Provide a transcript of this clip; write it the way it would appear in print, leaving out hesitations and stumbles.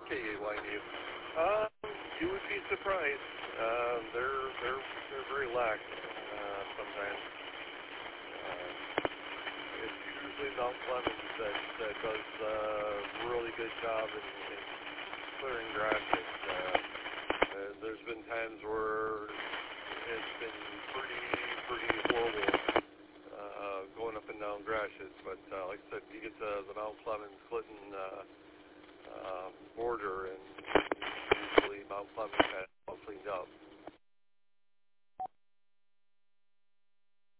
KAY News. You would be surprised. They're very lax sometimes. It's usually Mount Clemens that does a really good job in clearing grasses. There's been times where it's been pretty horrible going up and down grasses, but like I said, you get the Mount Clemens Clinton border, and usually Mount Clemens has it all cleaned up.